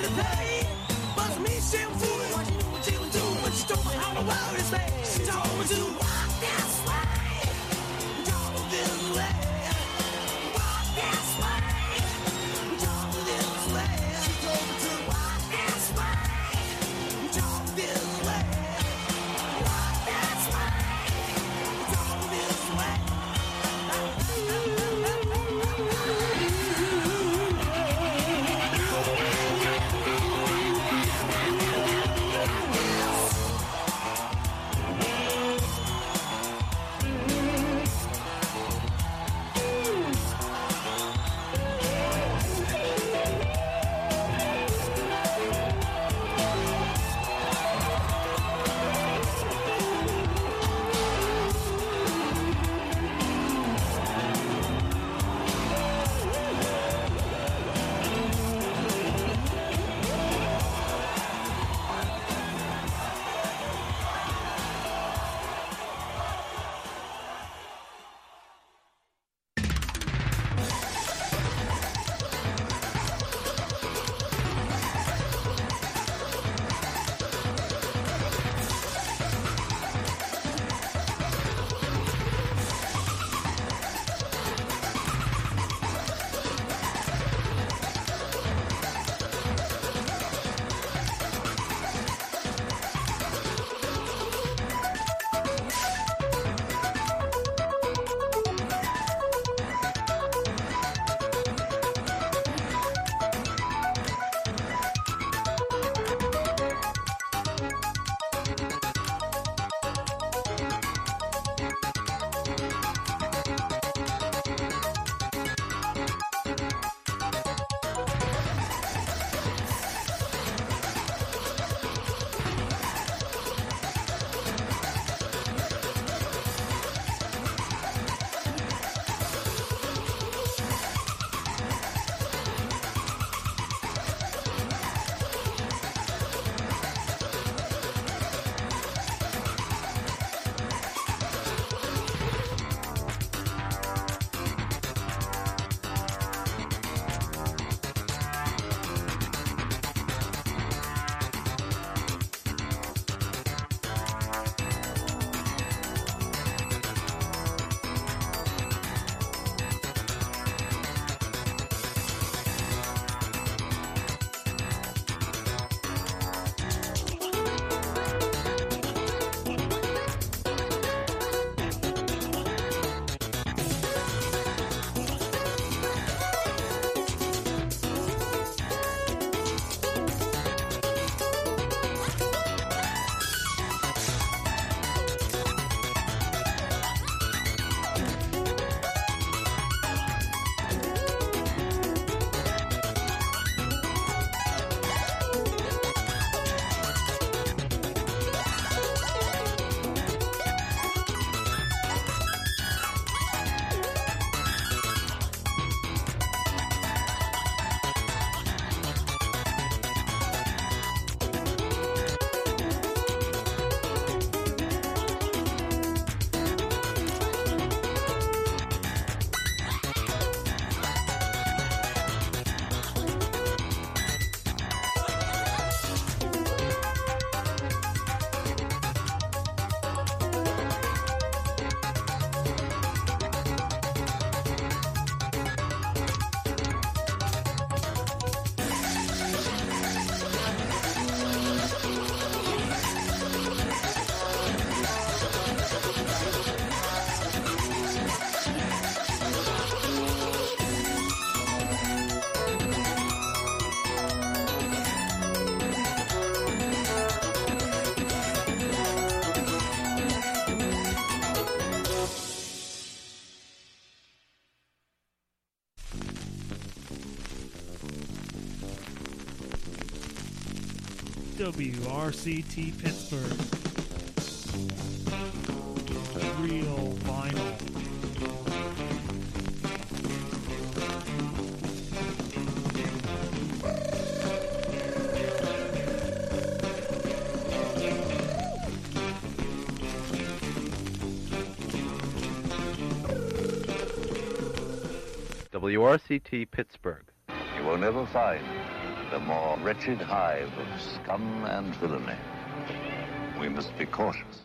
WRCT Pittsburgh. Real vinyl. WRCT Pittsburgh. You will never find a more wretched hive of scum and villainy. We must be cautious.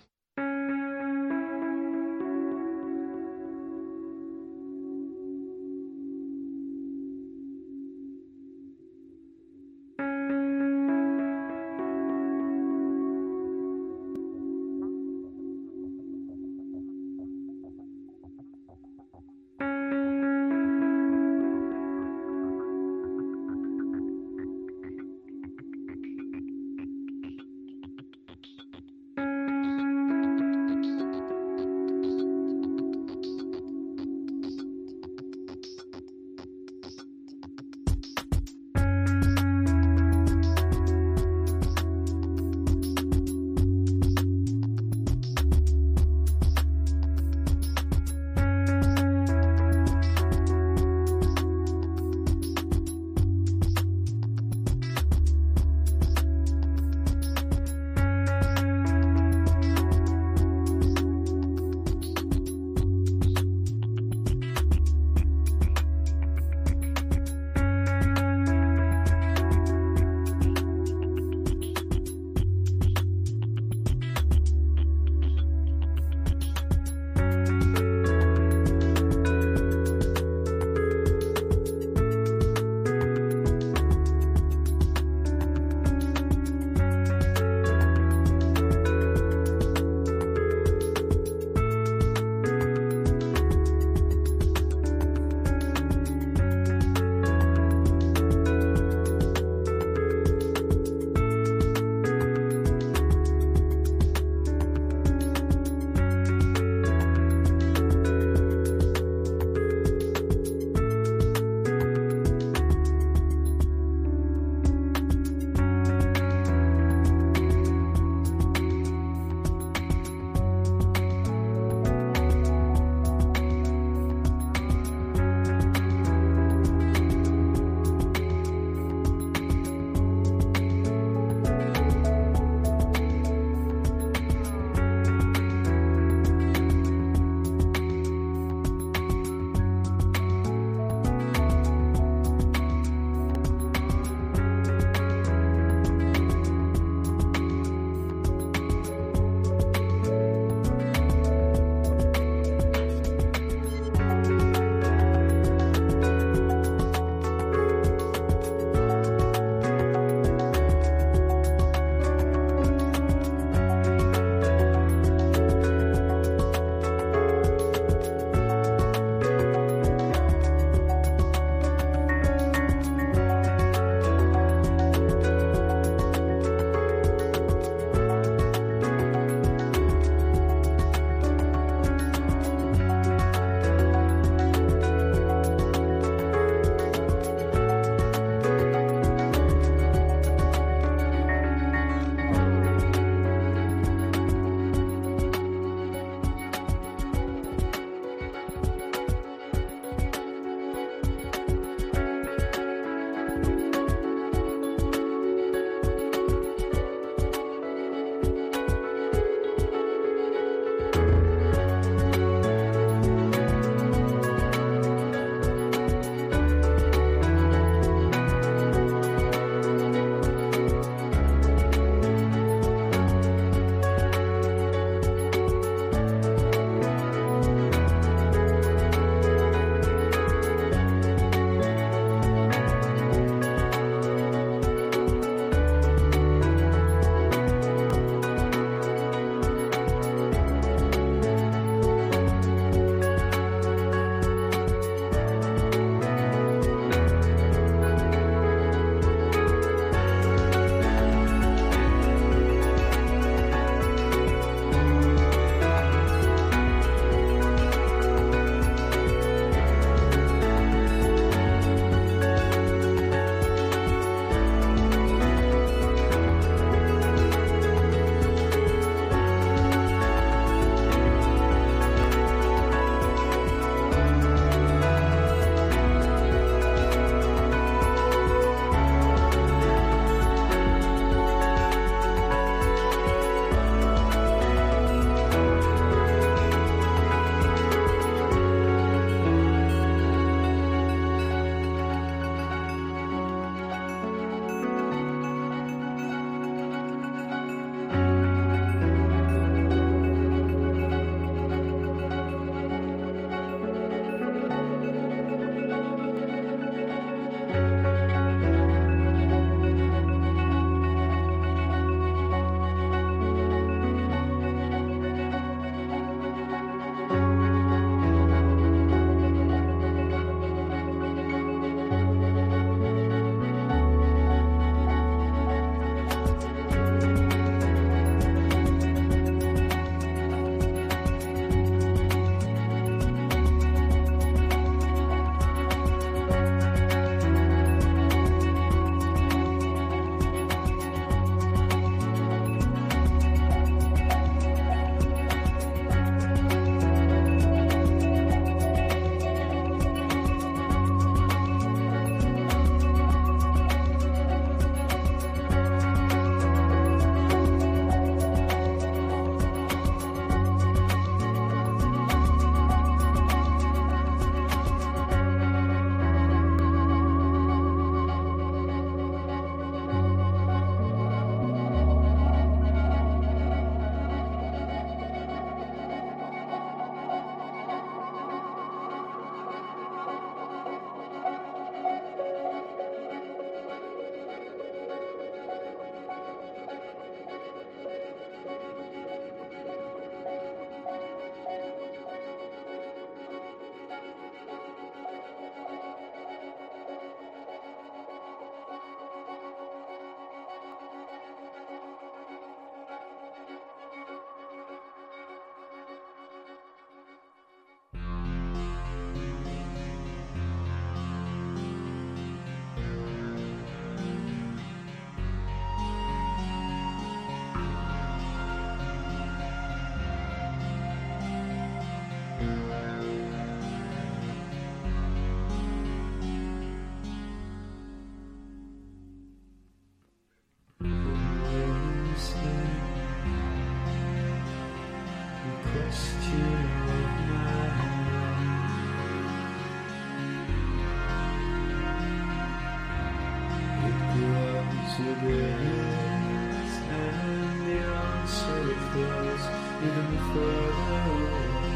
and the answer flows even further away.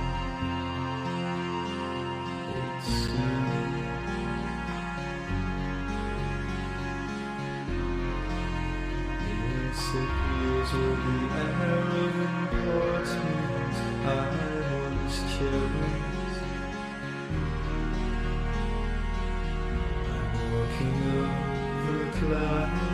It's soon. Yes, it appears with the air of importance I once cherished. I'm walking over clouds.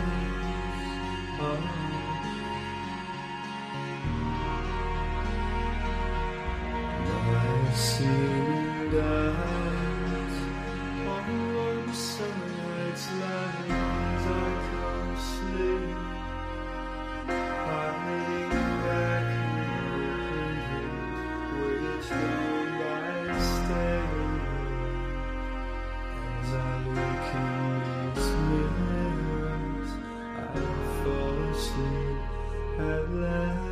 I see wind eyes on warm summer nights, lines I can't sleep. Hiding back in the weight down by staying. As I look in these mirrors, I fall asleep at last.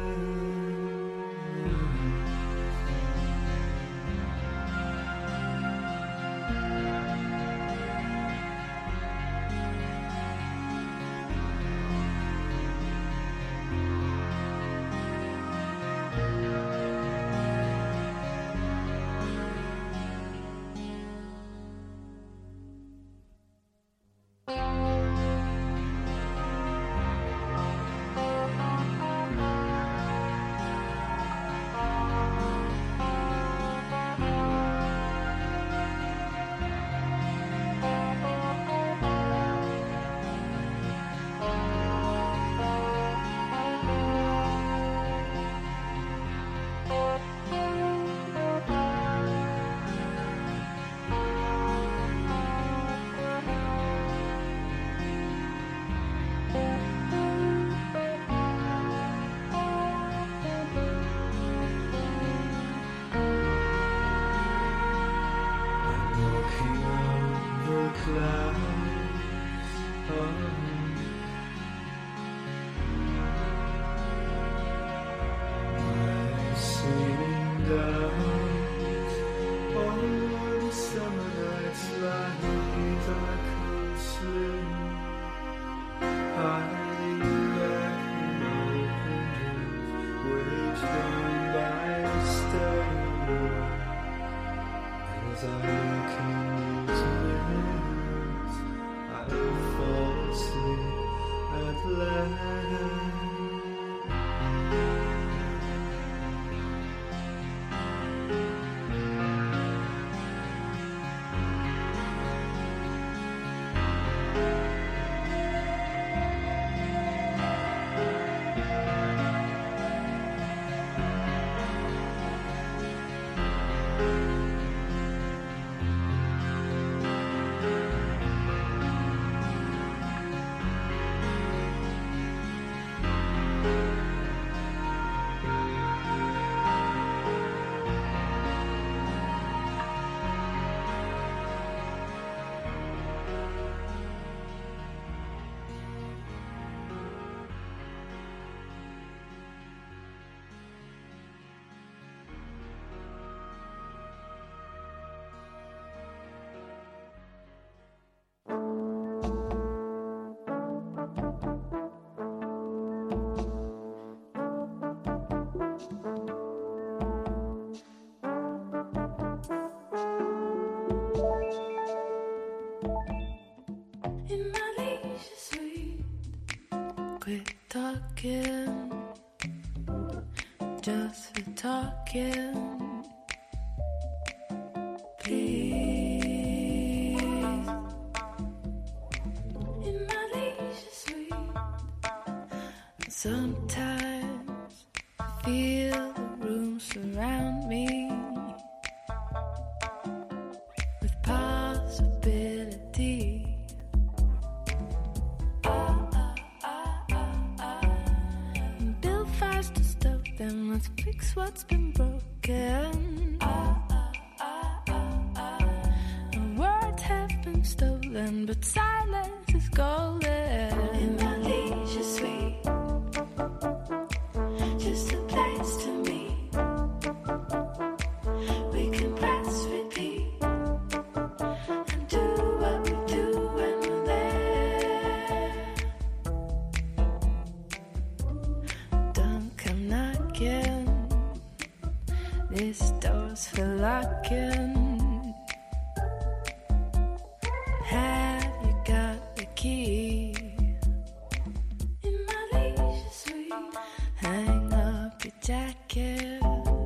Talking, just for talking, please. In my leisure suite, sometimes I feel the room surround me with possibility. Then let's fix what's been broken. And words have been stolen, but silence is golden. In my leisure suite, just a place to meet. We can press repeat and do what we do when we're there. doors for locking. Have you got the key? In my leisure suite, hang up your jacket,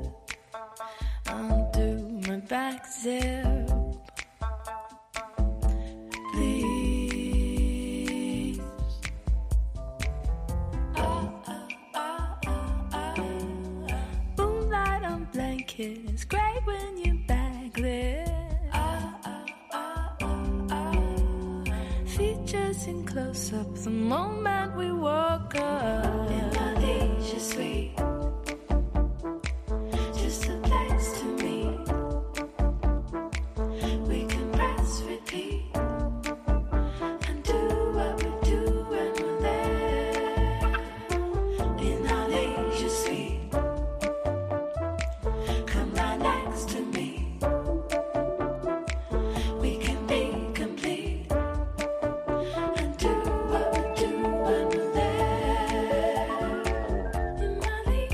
undo my back zip. Please. Moonlight on blanket, it's great when you're backlit. Features in close-up the moment we woke up. In my leisure suite, just a place to meet. We can press repeat and do what we do when we're there. In our leisure suite, come right next to me. We can be complete and do what we do when we're there. In my leisure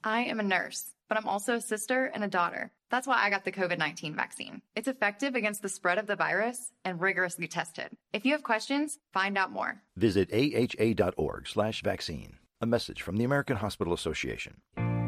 I am a nurse, but I'm also a sister and a daughter. That's why I got the COVID-19 vaccine. It's effective against the spread of the virus and rigorously tested. If you have questions, find out more. Visit aha.org/vaccine. A message from the American Hospital Association.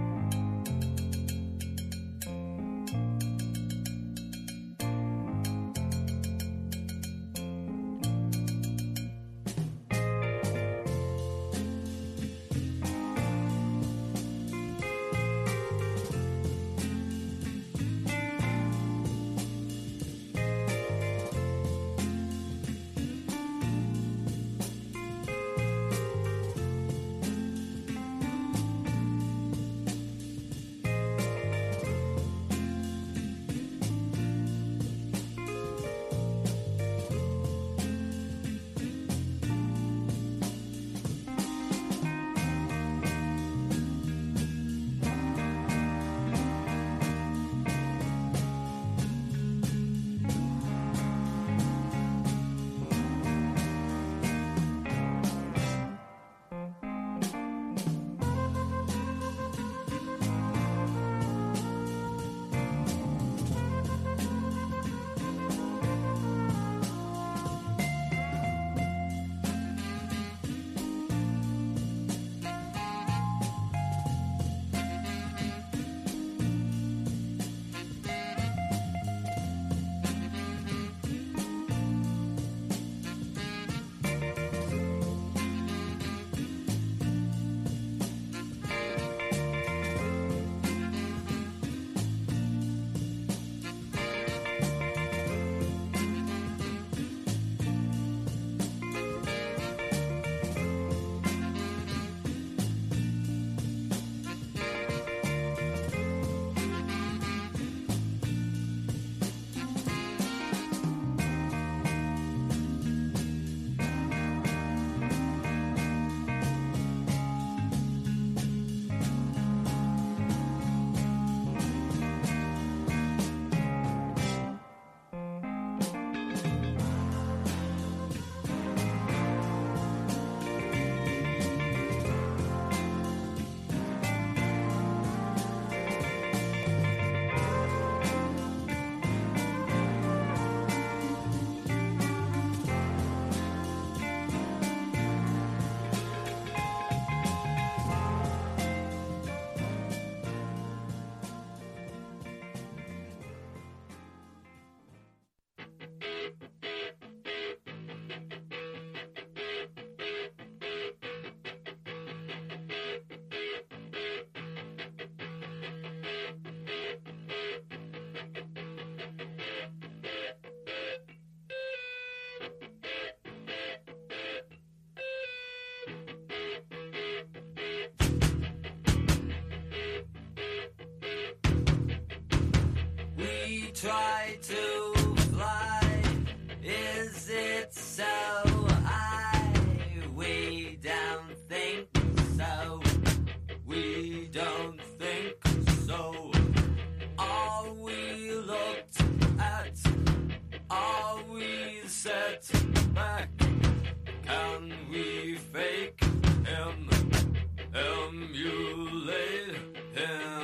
Try to fly, is it so high? We don't think so, we don't think so. All we looked at, all we set back. Can we fake him, emulate him?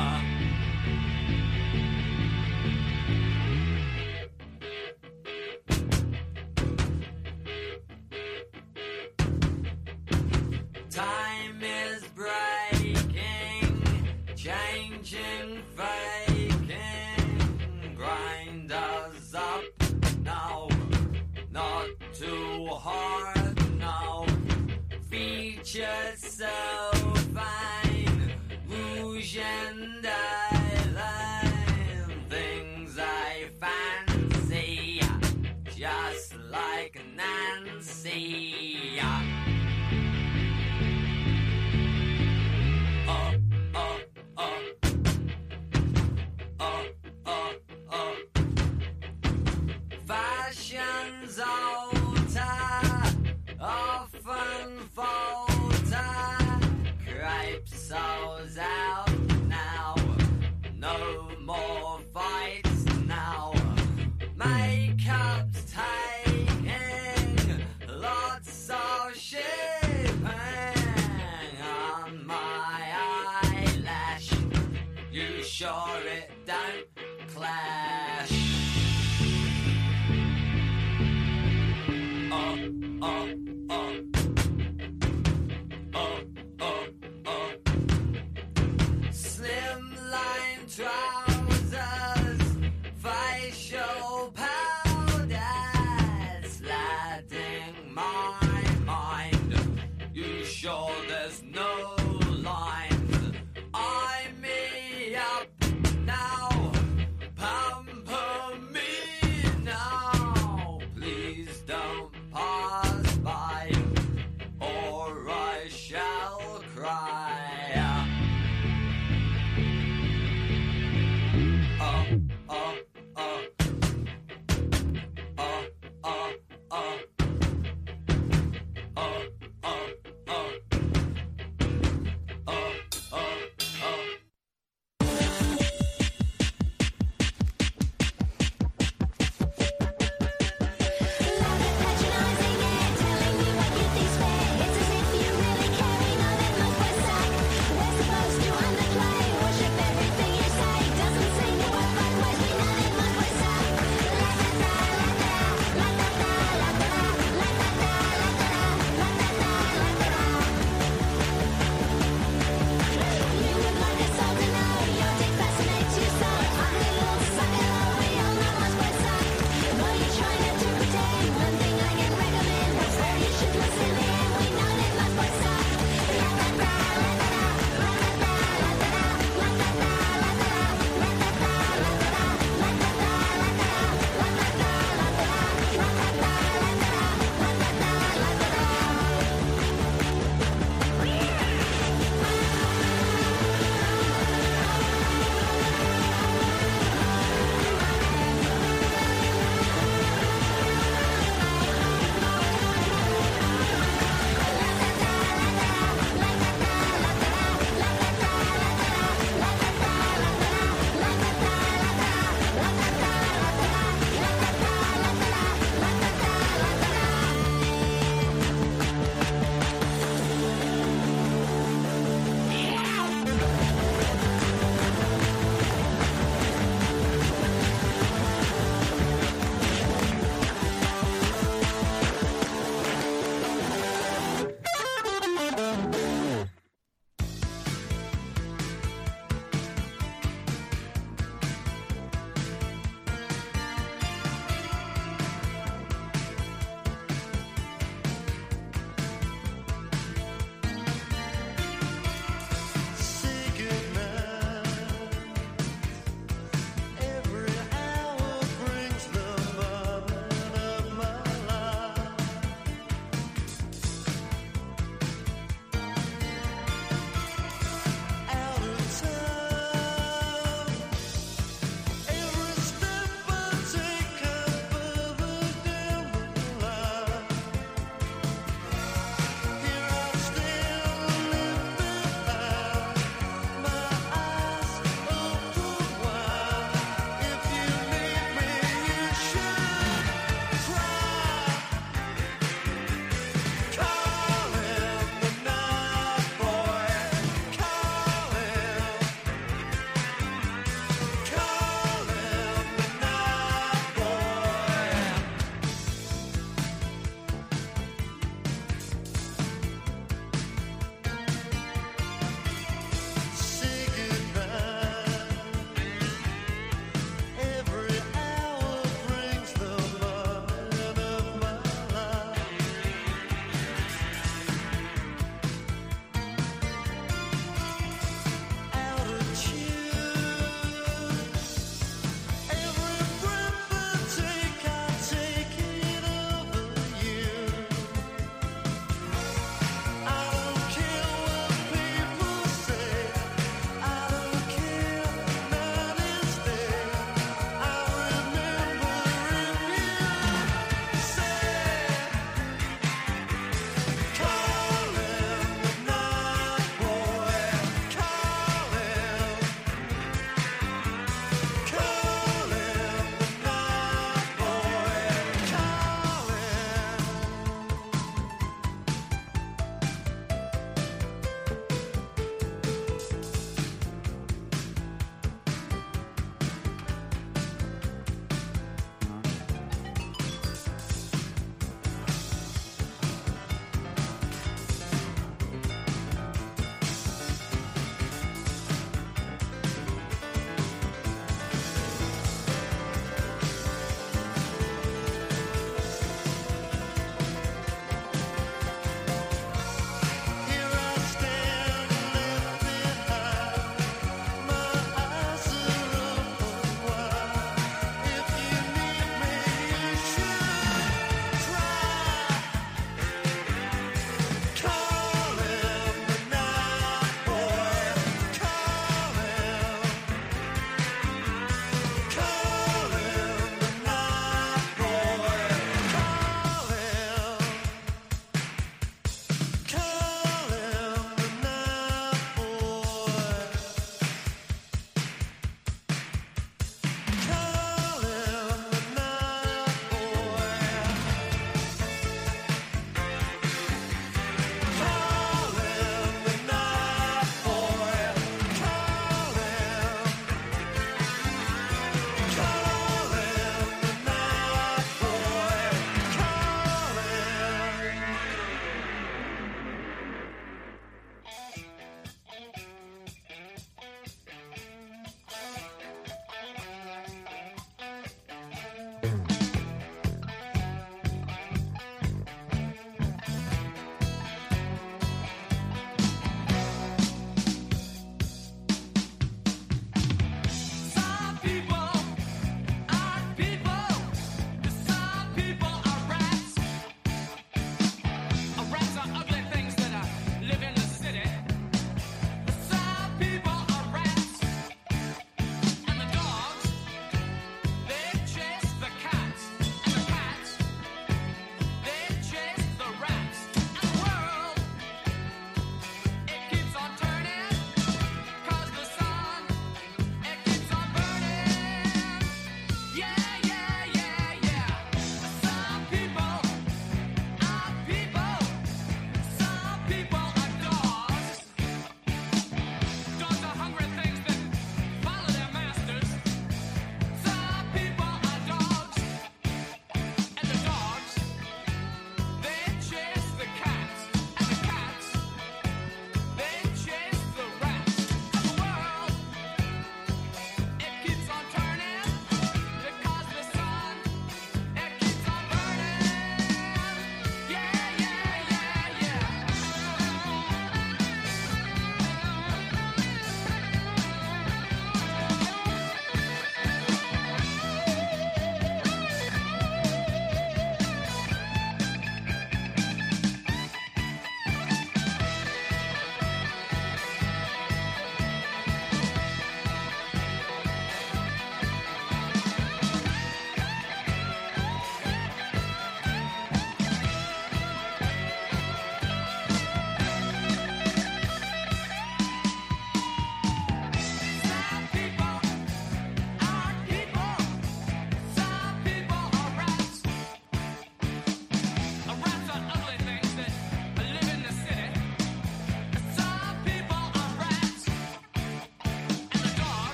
Time is breaking, changing, faking. Grind us up now, not too hard now. Features so fine, rouge and eyeliner. Things I fancy, just like Nancy. Fashion's alter, often falter. Cripes all's out now, no more fights now. Makeup's taking lots of shipping on my eyelash. my mind. You sure there's no lines? Eye me up now, pamper me now. Please don't pass by, or I shall cry.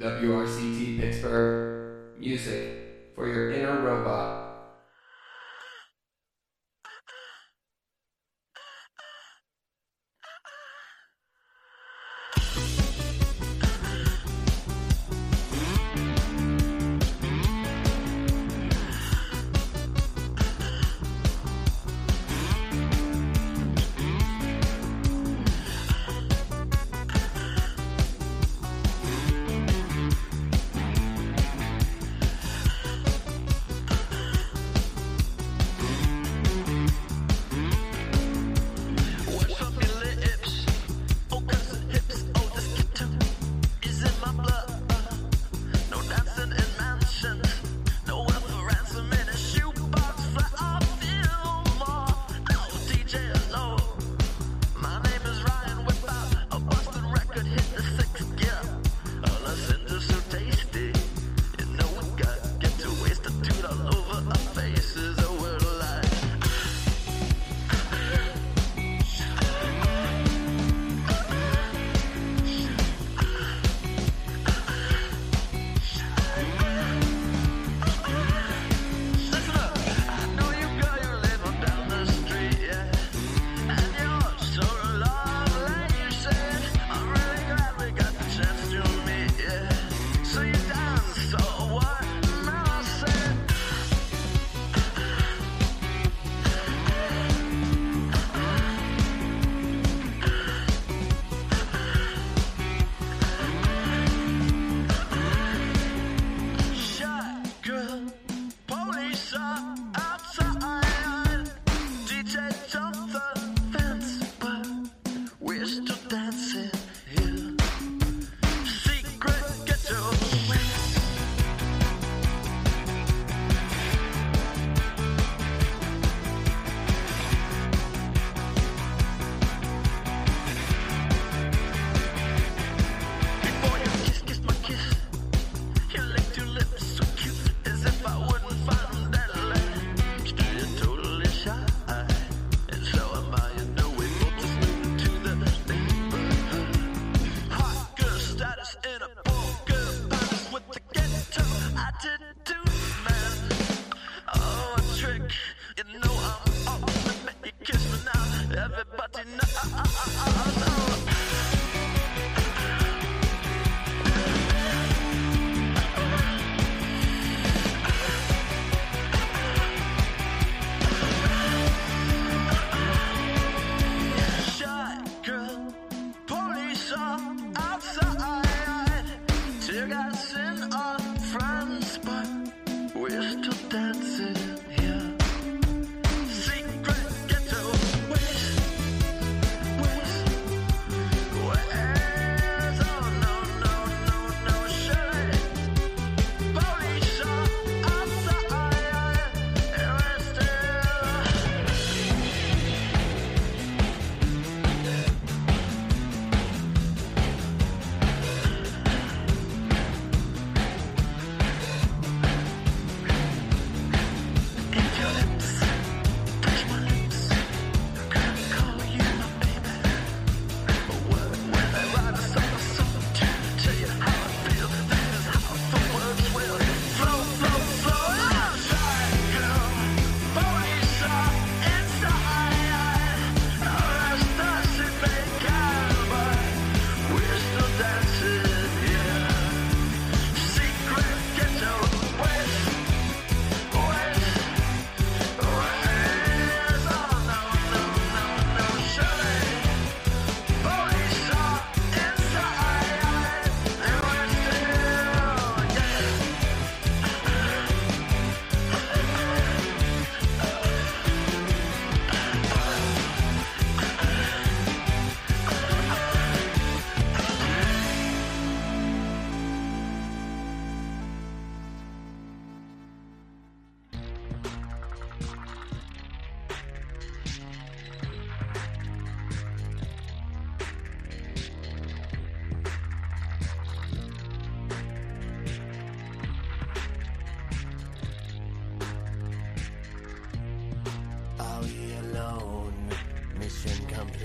WRCT Pittsburgh. Music for your inner robot.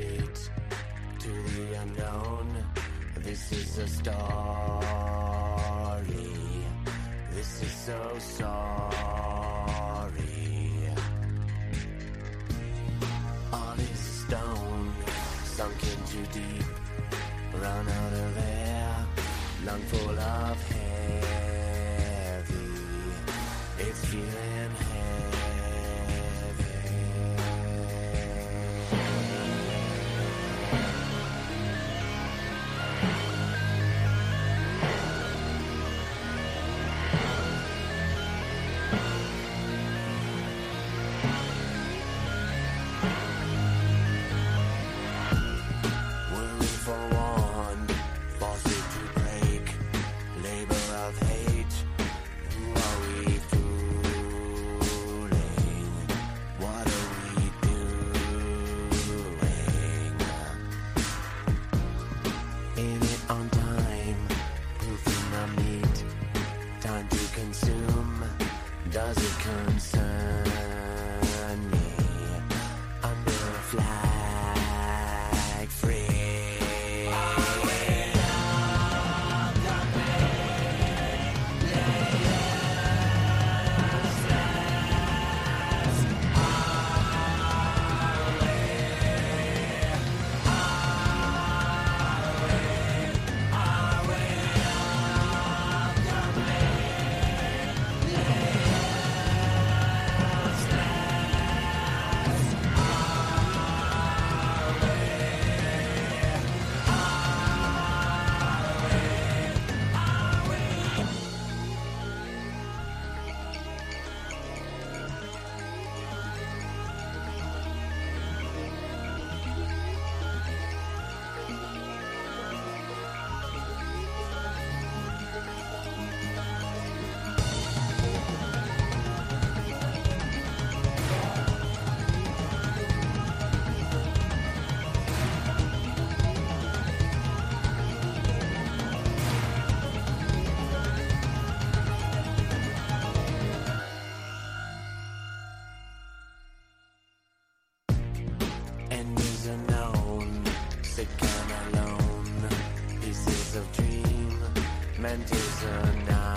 complete to the unknown. This is a start. This is so sorry. All is stone, sunk in too deep. Run out of air, lung full of heavy. It's feeling heavy. Does it concern me? Under a flag free. Endings unknown, sick and alone. Pieces of dream, meant is a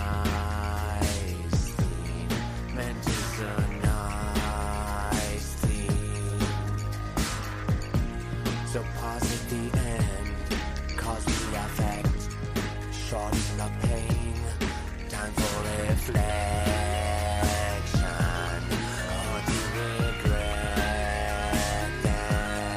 nice theme. Meant is a nice theme. So pause at the end, cause the effect. Shorten the pain, time for reflection. Or to regret them.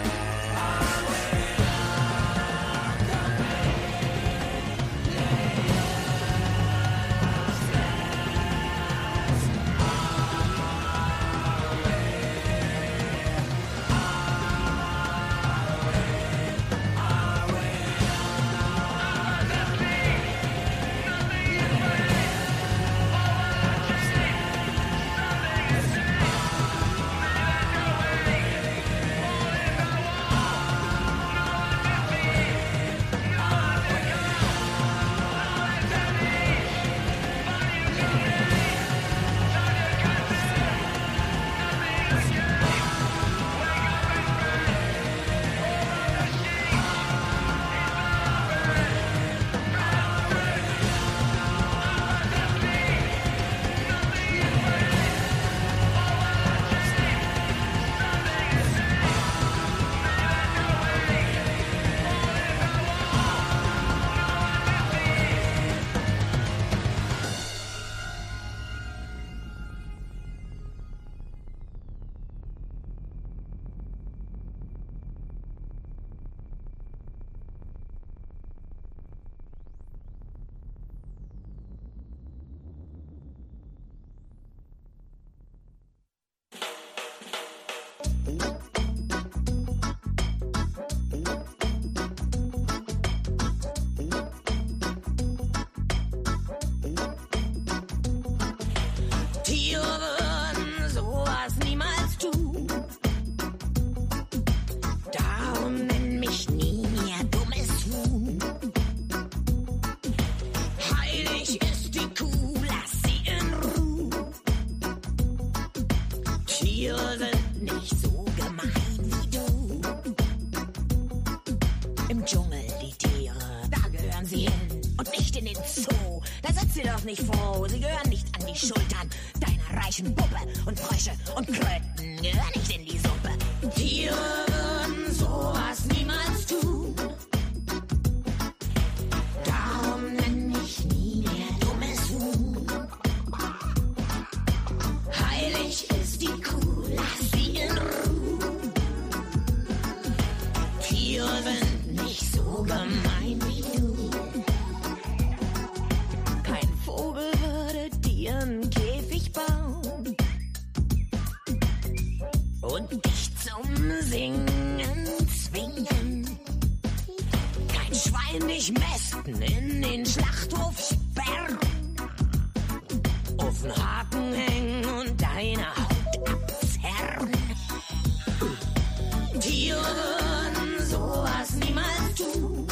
den Zoo. Da sitzt sie doch nicht froh. Sie gehören nicht an die Schultern deiner reichen Puppe. Und Frösche und Kröten gehören nicht in die Suppe. Tiere würden sowas niemals tun. Darum nenn mich nie mehr dummes Huhn. Heilig ist die Kuh, lass sie in Ruhe. Tiere sind nicht so gemein wie du. Kein Vogel würde dir einen Käfig bauen und dich zum Singen zwingen. Kein Schwein dich mästen, in den Schlachthof sperren, auf den Haken hängen und deine Haut abzerren. Tiere würden sowas niemals tun.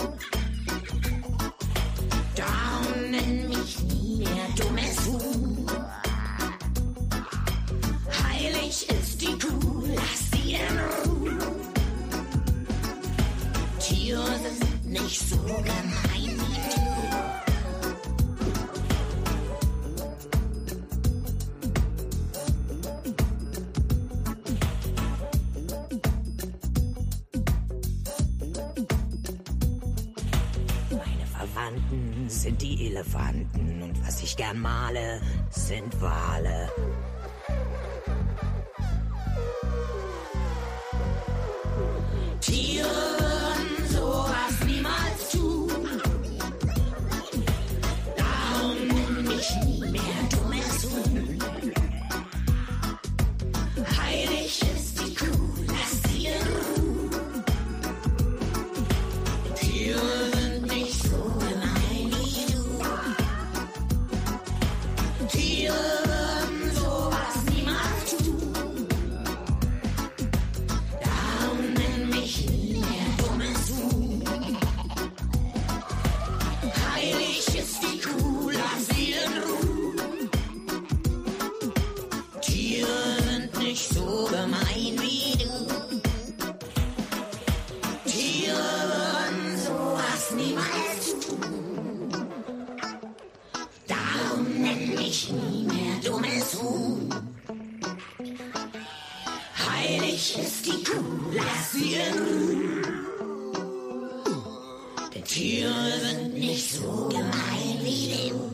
Darum nenn mich nie mehr dummes Huhn. Heilig ist die Kuh, lass sie in Ruhe. Tiere sind nicht so gemein wie du. Meine Verwandten sind die Elefanten und was ich gern male, sind Wale. Tiere würden sowas niemals tun. Darum nenn mich nie mehr dummes Huhn. Heilig ist die Kuh, lass sie in Ruhe. Tiere sind nicht so gemein wie du. Tiere würden sowas niemals tun. Darum nenn mich nie mehr dummes Huhn. Heilig ist die Kuh, lass sie in Ruhe. Tiere sind nicht so gemein wie du. Tiere würden sowas niemals tun. Darum nenn mich nie mehr dummes Huhn. Heilig ist die Kuh, lass sie in Ruhe. Denn Tiere sind nicht so gemein wie du.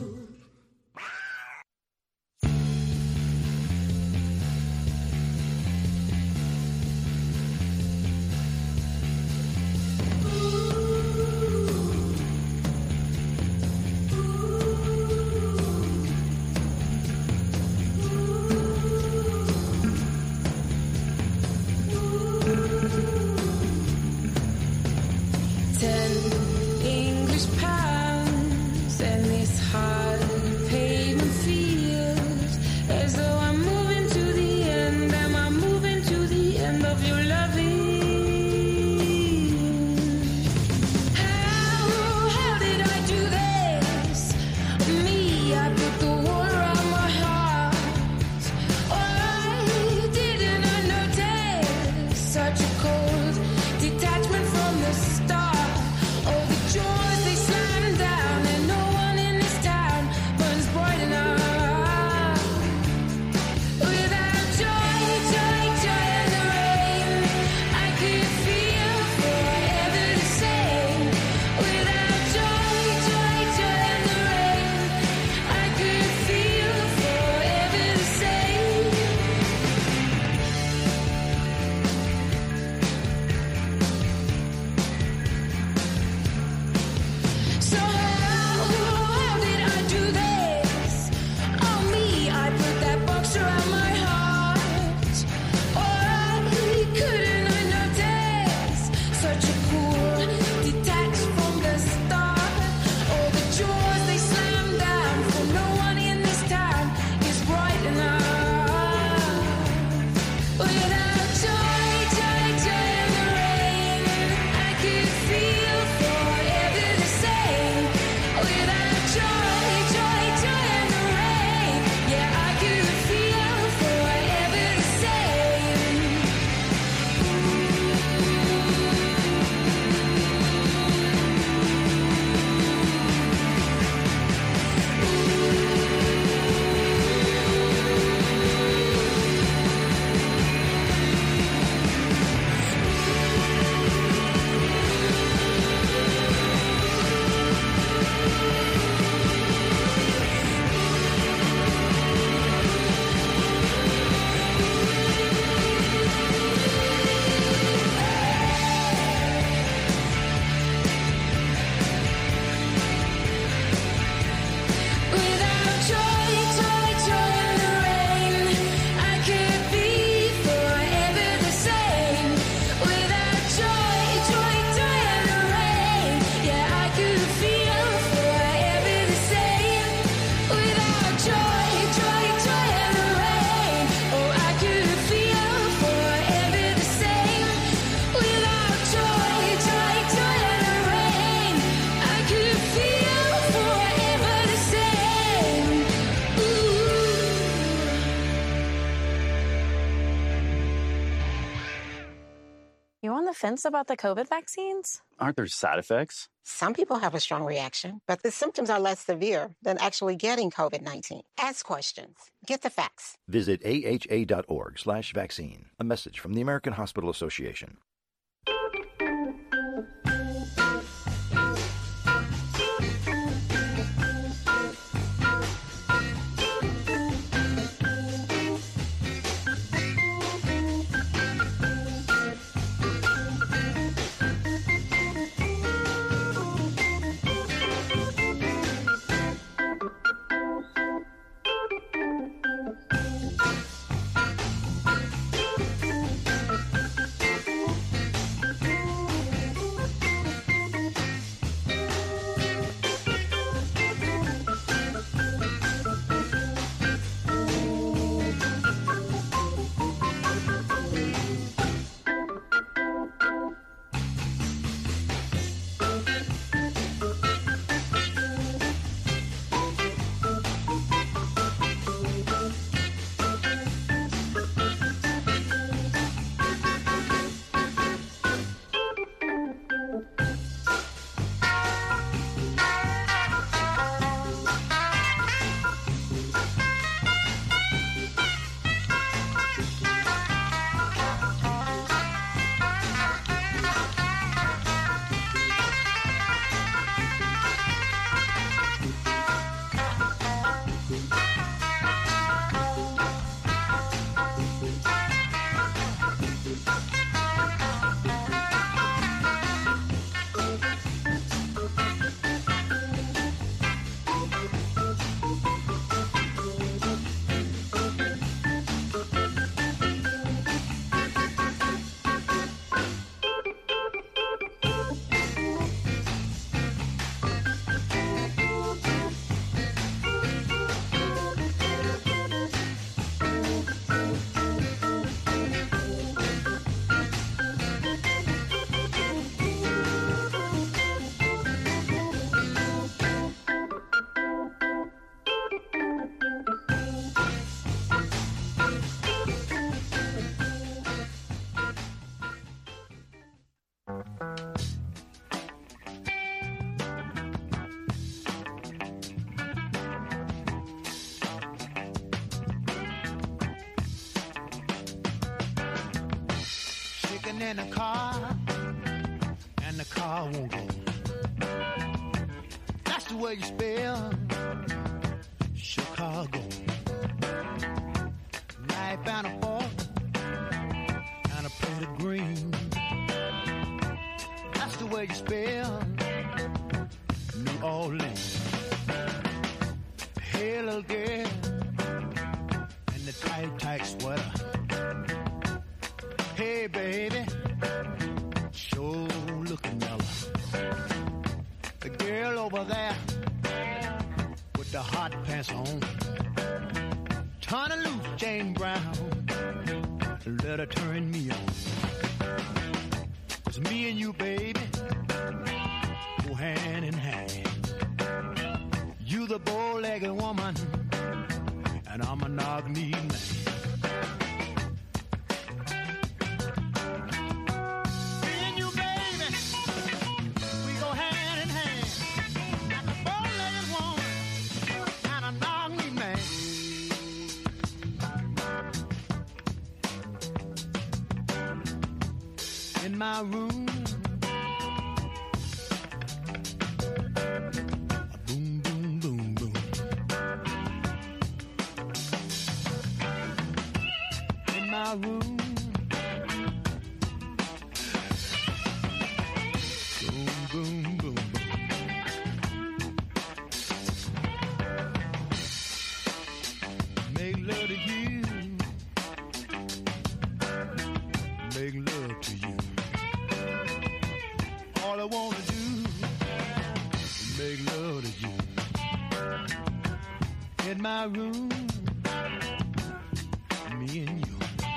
English pounds and this heart fence about the COVID vaccines? Aren't there side effects? Some people have a strong reaction, but the symptoms are less severe than actually getting COVID-19. Ask questions. Get the facts. Visit AHA.org/vaccine. A message from the American Hospital Association. In a car, and the car won't go. That's the way you spell Chicago. Knife and a fork, and a plate of green. That's the way you spell New Orleans. Hey, little girl, in the tight, tight sweater. Hey, baby, sure looking mellow. The girl over there with the hot pants on. Turn her loose, Jane Brown. Let her turn me on. 'Cause me and you, baby, go hand in hand. You the bow-legged woman, and I'm a nog-knee man. In my room, boom, boom, boom, boom. In my room, boom, boom, boom, boom. Make love to you, make love to you. All I wanna do is make love to you. In my room, me and you.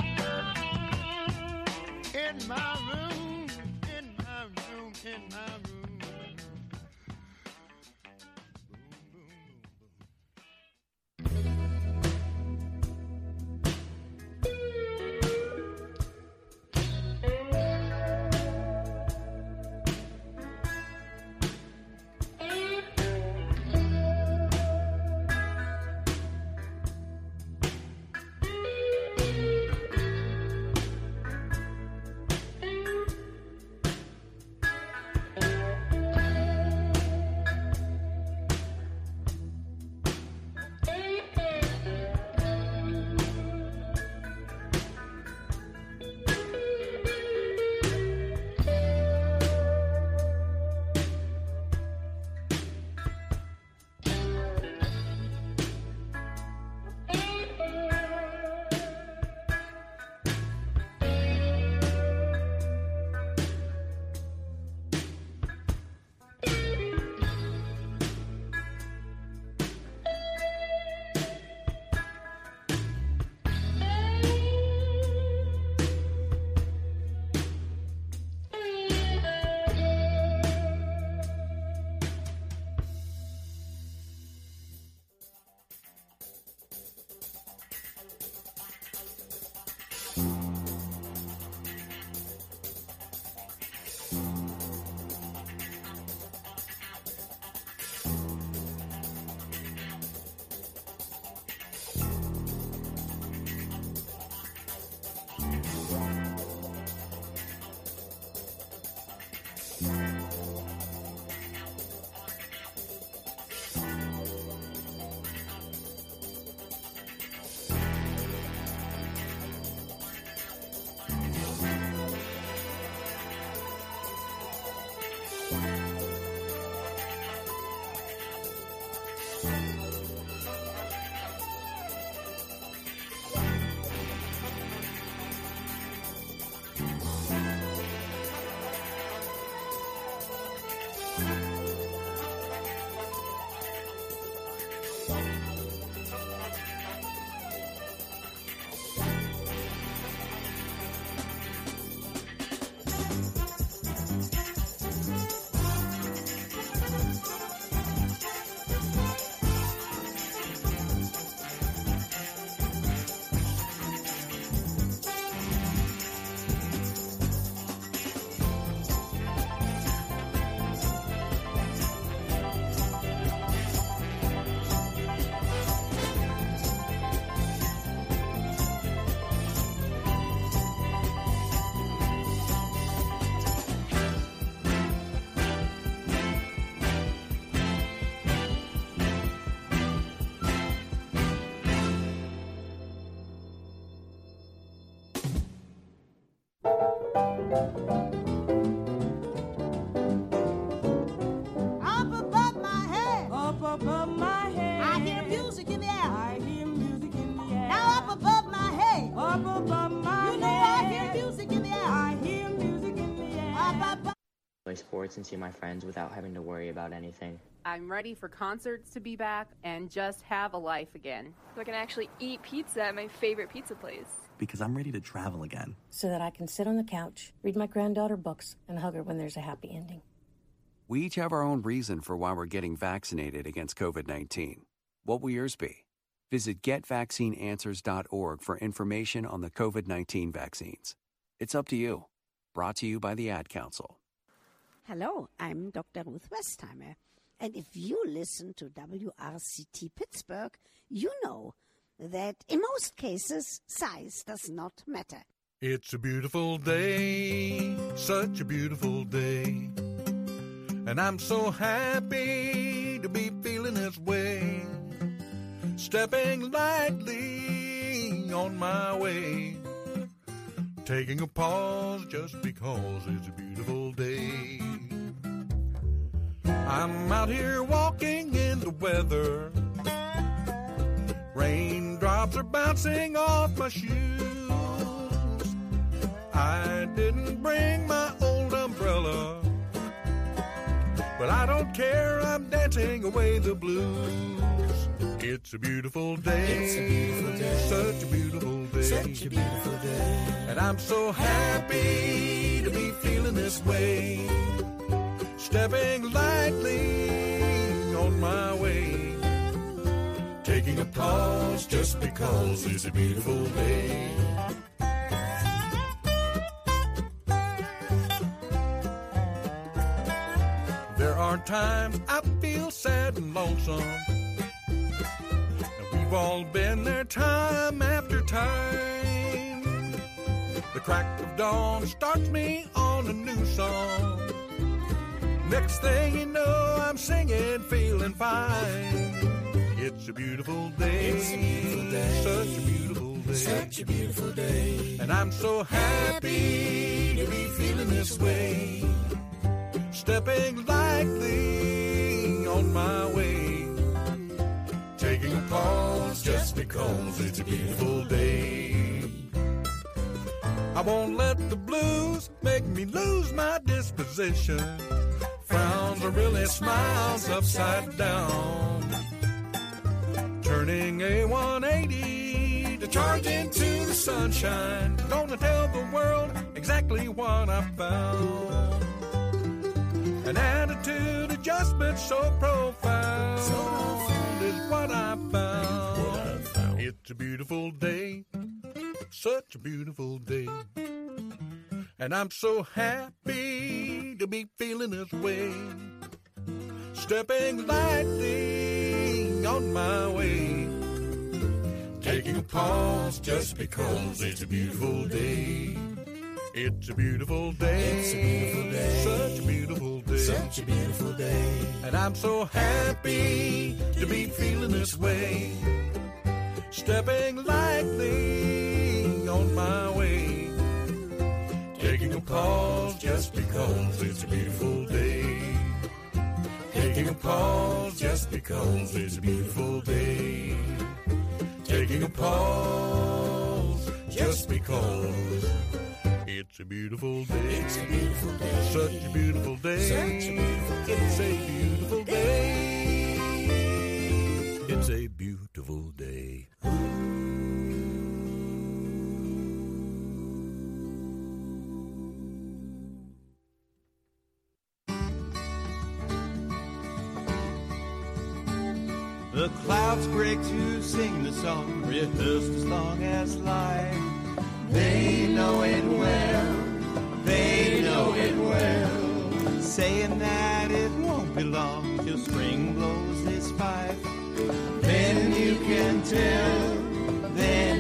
In my room, in my room, in my room. above my head. I hear music in the air. I hear music in the air. Now up above my head. Up above my head. You know I hear music in the air. I hear music in the air. Up above. Play sports and see my friends without having to worry about anything. I'm ready for concerts to be back and just have a life again. So I can actually eat pizza at my favorite pizza place. Because I'm ready to travel again. So that I can sit on the couch, read my granddaughter books, and hug her when there's a happy ending. We each have our own reason for why we're getting vaccinated against COVID-19. What will yours be? Visit getvaccineanswers.org for information on the COVID-19 vaccines. It's up to you. Brought to you by the Ad Council. Hello, I'm Dr. Ruth Westheimer. And if you listen to WRCT Pittsburgh, you know that in most cases, size does not matter. It's a beautiful day, such a beautiful day. And I'm so happy to be feeling this way. Stepping lightly on my way. Taking a pause just because it's a beautiful day. I'm out here walking in the weather. Raindrops are bouncing off my shoes. I didn't bring my old umbrella, but I don't care, I'm dancing away the blues. It's a beautiful day. It's a beautiful day. Such a beautiful day. Such a beautiful day. And I'm so happy to be feeling this way. Stepping lightly on my way. Taking a pause just because it's a beautiful day. There are times I feel sad and lonesome. We've all been there time after time. The crack of dawn starts me on a new song. Next thing you know, I'm singing, feeling fine. It's a beautiful day. It's a beautiful day. Such a beautiful day. Such a beautiful day. And I'm so happy to be feeling this way. Stepping lightly on my way. Taking a pause just because it's a beautiful day. I won't let the blues make me lose my disposition. Frowns are really smiles upside down. Turning a 180 to charge into the sunshine. Gonna tell the world exactly what I found. An attitude adjustment so profound, is what I found. It's a beautiful day, such a beautiful day. And I'm so happy to be feeling this way. Stepping lightly on my way. Taking a pause just because it's a beautiful day. It's a beautiful day. It's a beautiful day. Such a beautiful day. Such a beautiful day. And I'm so happy to be feeling this way. Stepping lightly on my way. Taking a pause just because it's a beautiful day. Taking a pause just because it's a beautiful day. Taking a pause just because it's a beautiful day. It's a beautiful day. Such a beautiful day. Such a beautiful day. It's a beautiful day. It's a beautiful day. The clouds break to sing the song, rehearsed as long as life. They know it well, they know it well, saying that it won't be long till spring blows its pipe.